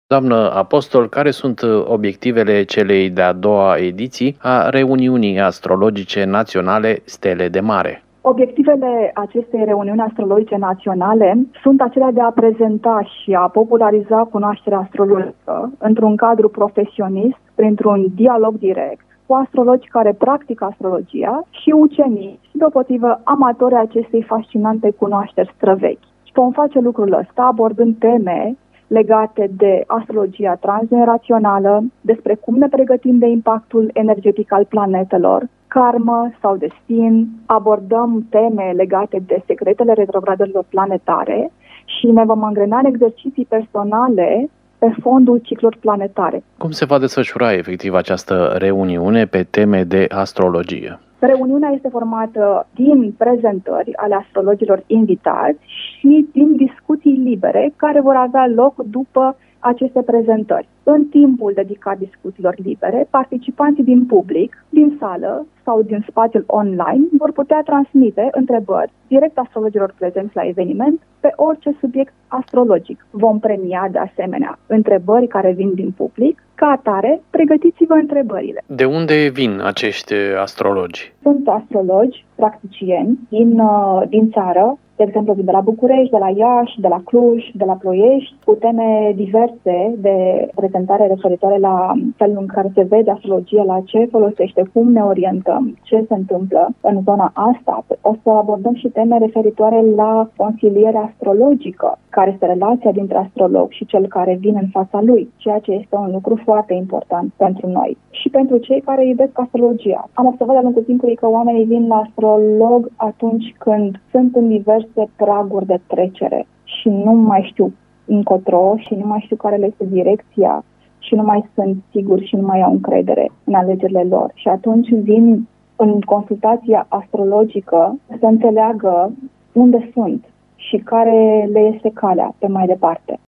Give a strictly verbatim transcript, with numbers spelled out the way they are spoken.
Doamnă Apostol, care sunt obiectivele celei de-a doua ediții a reuniunii astrologice naționale Stele de Mare? Obiectivele acestei reuniuni astrologice naționale sunt acelea de a prezenta și a populariza cunoașterea astrologică într-un cadru profesionist, printr-un dialog direct cu astrologi care practică astrologia și ucenici, deopotrivă amatori acestei fascinante cunoașteri străvechi. Și vom face lucrul ăsta abordând teme legate de astrologia transgenerațională, despre cum ne pregătim de impactul energetic al planetelor, karmă sau destin, abordăm teme legate de secretele retrogradelor planetare și ne vom angrena în exerciții personale pe fondul ciclurilor planetare. Cum se va desfășura efectiv această reuniune pe teme de astrologie? Reuniunea este formată din prezentări ale astrologilor invitați și din discuții libere care vor avea loc după aceste prezentări. În timpul dedicat discuțiilor libere, participanții din public, din sală sau din spațiul online vor putea transmite întrebări direct astrologilor prezenți la eveniment pe orice subiect astrologic. Vom premia de asemenea întrebări care vin din public. Ca atare, pregătiți-vă întrebările. De unde vin acești astrologi? Sunt astrologi, practicieni din, din țară, de exemplu de la București, de la Iași, de la Cluj, de la Ploiești, cu teme diverse de prezentare referitoare la felul în care se vede astrologia, la ce folosește, cum ne orientăm, ce se întâmplă în zona asta. O să abordăm și teme referitoare la consilierea astrologică, care este relația dintre astrolog și cel care vine în fața lui, ceea ce este un lucru foarte important pentru noi și pentru cei care iubesc astrologia. Am observat de-a lungul timpului că oamenii vin la astrolog atunci când sunt în diverse praguri de trecere și nu mai știu încotro și nu mai știu care le este direcția și nu mai sunt siguri și nu mai au încredere în alegerile lor. Și atunci vin în consultația astrologică să înțeleagă unde sunt și care le este calea pe mai departe.